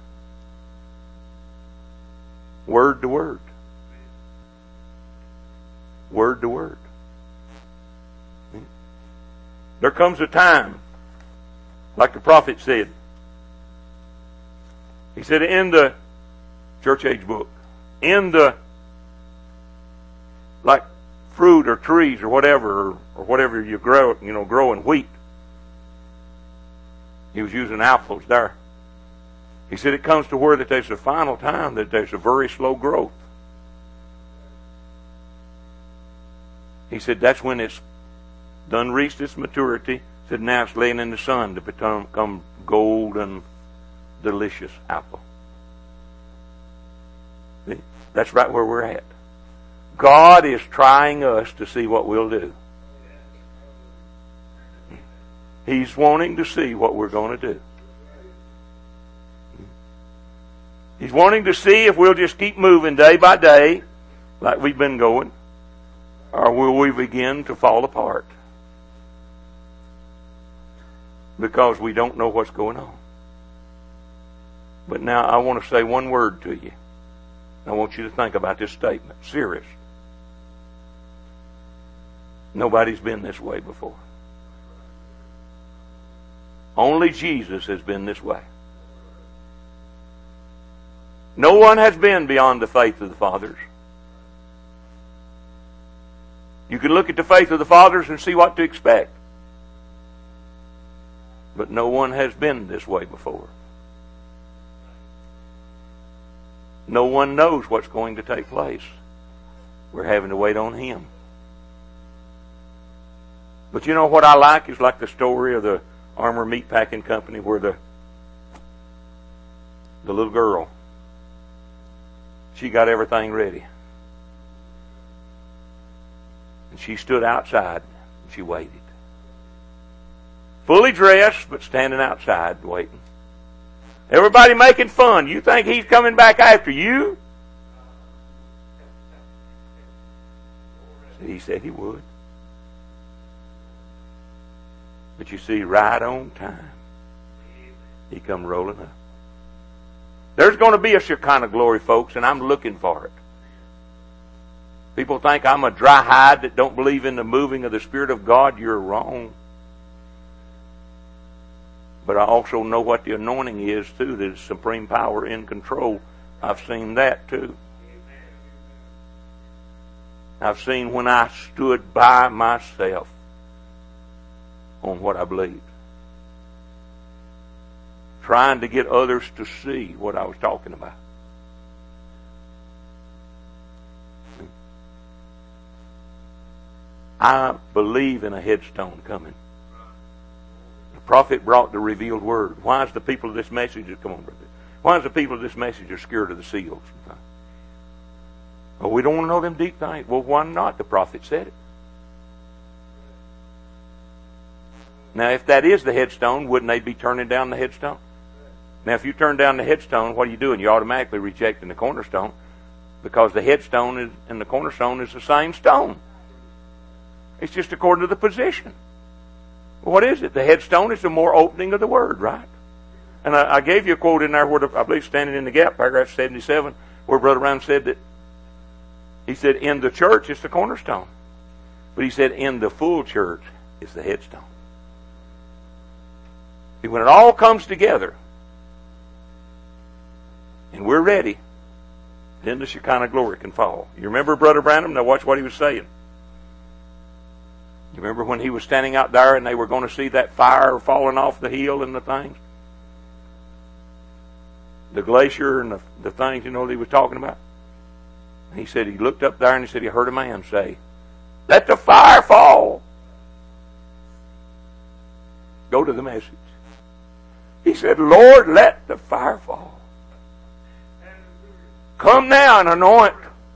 Word to word. Word to word. There comes a time, like the prophet said. He said in the church age book, like fruit or trees or whatever you grow in wheat. He was using apples there. He said it comes to where that there's a final time that there's a very slow growth. He said that's when it's done reached its maturity. He said now it's laying in the sun to become golden, delicious apple. See? That's right where we're at. God is trying us to see what we'll do. He's wanting to see what we're going to do. He's wanting to see if we'll just keep moving day by day like we've been going, or will we begin to fall apart because we don't know what's going on. But now I want to say one word to you. I want you to think about this statement. Serious. Nobody's been this way before. Only Jesus has been this way. No one has been beyond the faith of the fathers. You can look at the faith of the fathers and see what to expect. But no one has been this way before. No one knows what's going to take place. We're having to wait on Him. But you know what I like is like the story of the Armour Meatpacking Company where the little girl, she got everything ready. And she stood outside and she waited. Fully dressed, but standing outside waiting. Everybody making fun. You think He's coming back after you? He said He would. But you see, right on time, He come rolling up. There's going to be a Shekinah glory, folks, and I'm looking for it. People think I'm a dry hide that don't believe in the moving of the Spirit of God. You're wrong. But I also know what the anointing is, too. There's supreme power in control. I've seen that, too. I've seen when I stood by myself on what I believed, trying to get others to see what I was talking about. I believe in a headstone coming. The prophet brought the revealed word. Why is the people of this message, come on, brother. Why is the people of this message are scared of the seals? Oh, we don't want to know them deep things. Well, why not? The prophet said it. Now, if that is the headstone, wouldn't they be turning down the headstone? Now, if you turn down the headstone, what are you doing? You're automatically rejecting the cornerstone, because the headstone and the cornerstone is the same stone. It's just according to the position. What is it? The headstone is the more opening of the Word, right? And I gave you a quote in there where I believe Standing in the Gap, paragraph 77, where Brother Brown said that, he said, in the church it's the cornerstone. But he said, in the full church it's the headstone. See, when it all comes together, and we're ready, then the Shekinah glory can fall. You remember Brother Branham? Now watch what he was saying. You remember when he was standing out there and they were going to see that fire falling off the hill and the things? The glacier and the things, you know, that he was talking about? He said he looked up there and he said he heard a man say, "Let the fire fall." Go to the message. He said, "Lord, let the fire fall. Come now and anoint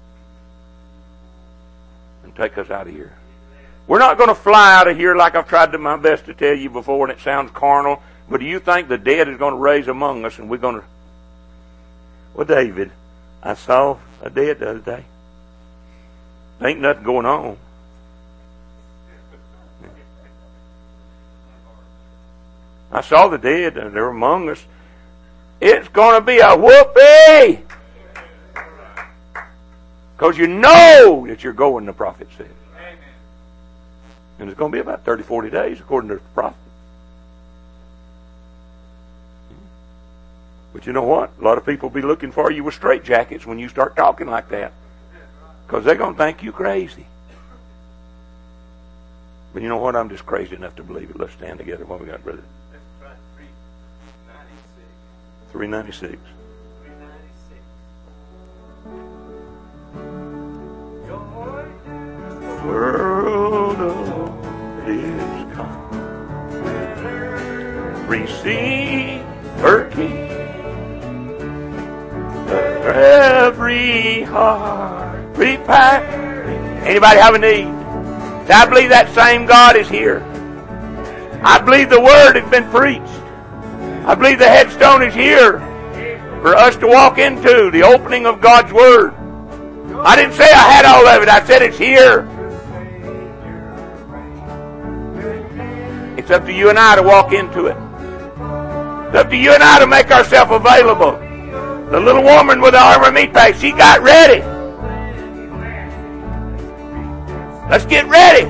and take us out of here." We're not going to fly out of here like I've tried my best to tell you before, and it sounds carnal, but do you think the dead is going to raise among us and we're going to... Well, David, I saw a dead the other day. There ain't nothing going on. I saw the dead and they're among us. It's going to be a whoopee! Because you know that you're going, the prophet said. And it's going to be about 30, 40 days, according to the prophet. But you know what? A lot of people will be looking for you with straitjackets when you start talking like that. Because they're going to think you crazy. But you know what? I'm just crazy enough to believe it. Let's stand together. What we got, brother? 396. 396. World of is come. Receive her King. Every heart prepare. Anybody have a need? I believe that same God is here. I believe the Word has been preached. I believe the headstone is here for us to walk into, the opening of God's Word. I didn't say I had all of it. I said it's here. It's up to you and I to walk into it. It's up to you and I to make ourselves available. The little woman with the armor meat bag, she got ready. Let's get ready.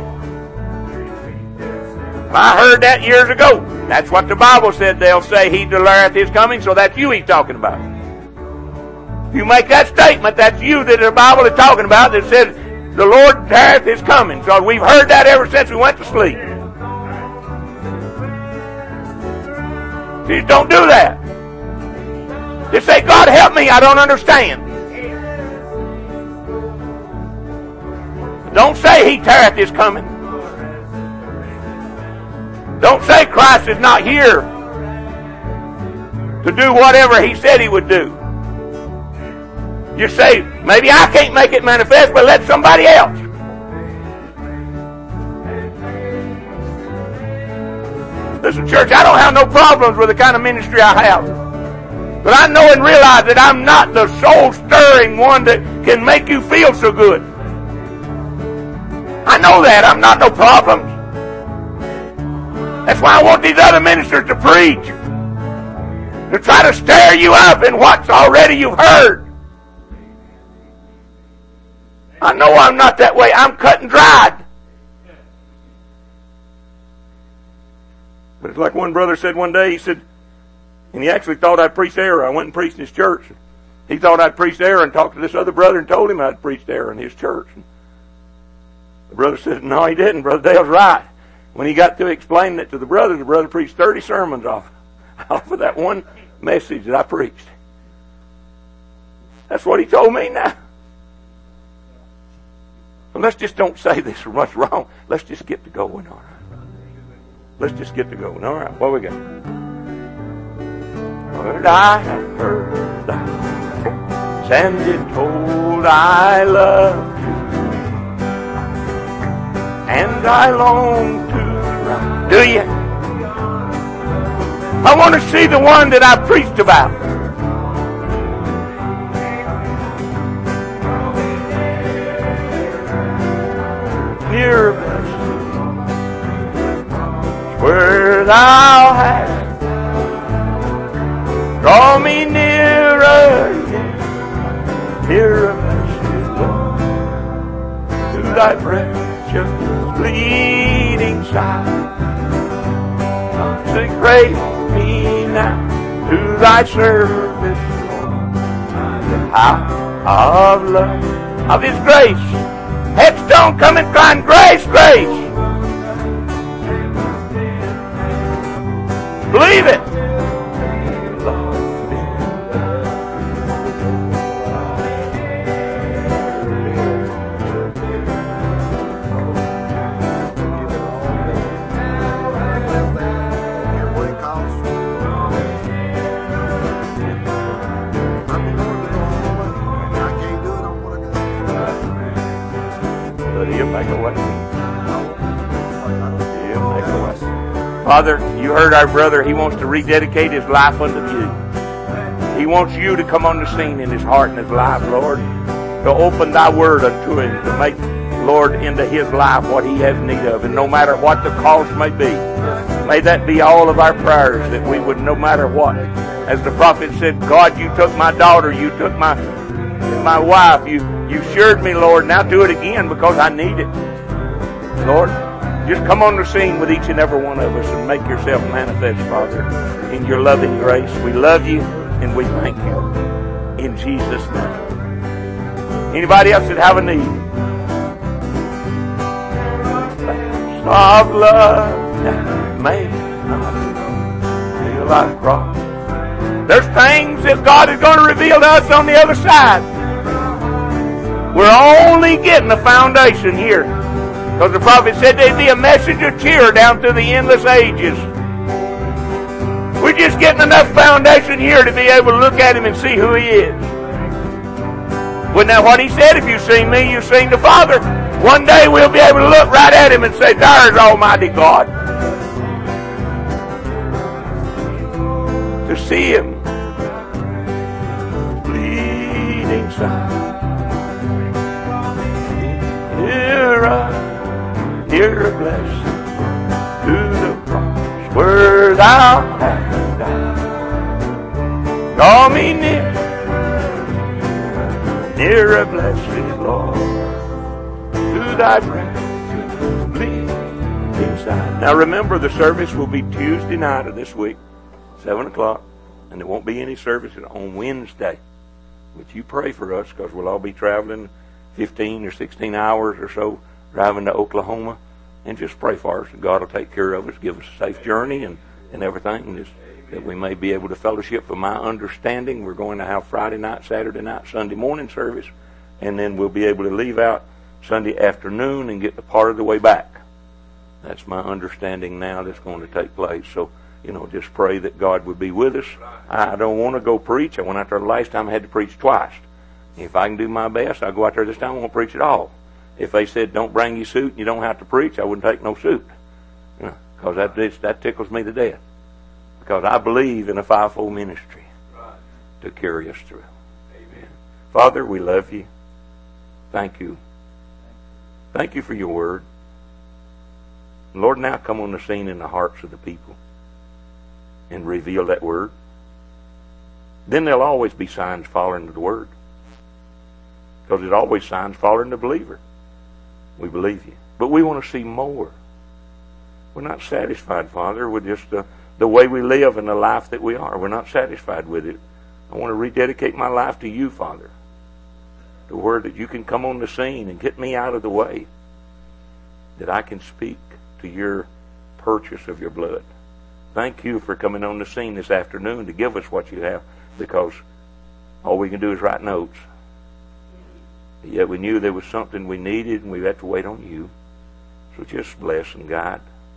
I heard that years ago. That's what the Bible said. They'll say, "He declareth his coming," so that's you he's talking about. If you make that statement, that's you that the Bible is talking about, that says, "The Lord declareth his coming." So we've heard that ever since we went to sleep. Just don't do that. Just say, "God help me, I don't understand." Don't say he tarrieth his coming. Don't say Christ is not here to do whatever he said he would do. Just say, maybe I can't make it manifest, but let somebody else. Listen, church, I don't have no problems with the kind of ministry I have. But I know and realize that I'm not the soul-stirring one that can make you feel so good. I know that. I'm not no problems. That's why I want these other ministers to preach. To try to stir you up in what's already you've heard. I know I'm not that way. I'm cut and dried. But it's like one brother said one day, he said, and he actually thought I'd preached error. I went and preached in his church. He thought I'd preached error and talked to this other brother and told him I'd preached error in his church. And the brother said, "No, he didn't. Brother Dale's right." When he got through explaining it to the brother preached 30 sermons off of that one message that I preached. That's what he told me now. Well, let's just don't say this or what's wrong. Let's just get to going, all right? Let's just get to going. All right, what we got? But I have heard thy and told I love you, and I long to ride. Do you? I want to see the one that I preached about. Near where thou hast draw me nearer, nearer, Lord, to thy precious bleeding side. Consecrate me now to thy service, Lord, the power of love, of His grace. Headstone, come and find grace, grace. Believe it. Father, you heard our brother. He wants to rededicate his life unto you. He wants you to come on the scene in his heart and his life, Lord, to open thy word unto him, to make, Lord, into his life what he has need of. And no matter what the cost may be, may that be all of our prayers, that we would, no matter what. As the prophet said, God, you took my daughter, you took my wife, you assured me, Lord, now do it again because I need it. Lord, just come on the scene with each and every one of us and make yourself manifest, Father, in your loving grace. We love you and we thank you. In Jesus' name. Anybody else that have a need? Of love that may not feel like cross. There's things that God is going to reveal to us on the other side. We're only getting the foundation here. Because the prophet said there'd be a message of cheer down through the endless ages. We're just getting enough foundation here to be able to look at Him and see who He is. Wasn't that what He said? If you've seen me, you've seen the Father. One day we'll be able to look right at Him and say, there's Almighty God. To see Him bleeding side. Nearer, blessed to the cross where thou hast died. Draw me near, nearer, blessed Lord, to thy precious bleeding side. Now remember, the service will be Tuesday night of this week, 7 o'clock, and there won't be any services on Wednesday. But you pray for us, because we'll all be traveling 15 or 16 hours or so, driving to Oklahoma, and just pray for us, and God will take care of us, give us a safe journey and everything, and that we may be able to fellowship. For my understanding, we're going to have Friday night, Saturday night, Sunday morning service, and then we'll be able to leave out Sunday afternoon and get the part of the way back. That's my understanding now that's going to take place. So, just pray that God would be with us. I don't want to go preach. I went out there the last time, I had to preach twice. If I can do my best, I'll go out there this time, I won't preach at all. If they said, don't bring your suit and you don't have to preach, I wouldn't take no suit. Because that tickles me to death. Because I believe in a fivefold ministry to carry us through. Amen. Father, we love you. Thank you. Thank you for your word. Lord, now come on the scene in the hearts of the people and reveal that word. Then there'll always be signs following the word. Because there's always signs following the believer. We believe you. But we want to see more. We're not satisfied, Father, with just the way we live and the life that we are. We're not satisfied with it. I want to rededicate my life to you, Father. The word that you can come on the scene and get me out of the way. That I can speak to your purchase of your blood. Thank you for coming on the scene this afternoon to give us what you have. Because all we can do is write notes. Yet we knew there was something we needed, and we had to wait on you. So just bless and guide.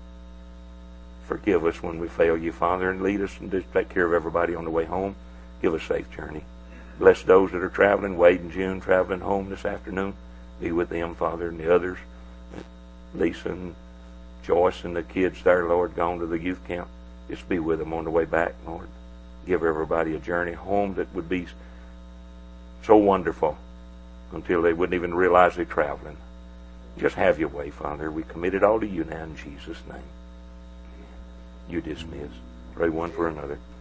Forgive us when we fail you, Father, and lead us and just take care of everybody on the way home. Give us a safe journey. Bless those that are traveling, Wade and June traveling home this afternoon. Be with them, Father, and the others. Lisa and Joyce and the kids there, Lord, gone to the youth camp. Just be with them on the way back, Lord. Give everybody a journey home that would be so wonderful until they wouldn't even realize they're traveling. Just have your way, Father. We commit it all to you now in Jesus' name. You dismiss. Pray one for another.